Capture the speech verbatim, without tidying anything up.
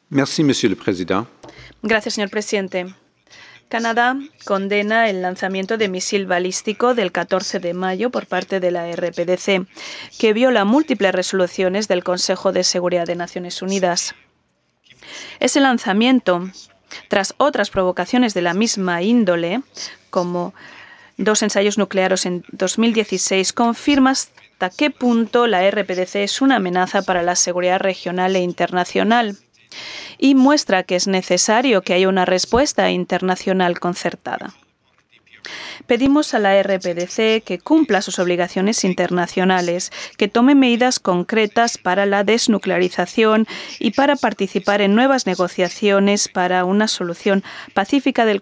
Merci, Monsieur le Président. Gracias, señor presidente. Canadá condena el lanzamiento de misil balístico del catorce de mayo por parte de la R P D C, que viola múltiples resoluciones del Consejo de Seguridad de Naciones Unidas. Ese lanzamiento, tras otras provocaciones de la misma índole, como dos ensayos nucleares en dos mil dieciséis, confirma hasta qué punto la R P D C es una amenaza para la seguridad regional e internacional y muestra que es necesario que haya una respuesta internacional concertada. Pedimos a la R P D C que cumpla sus obligaciones internacionales, que tome medidas concretas para la desnuclearización y para participar en nuevas negociaciones para una solución pacífica del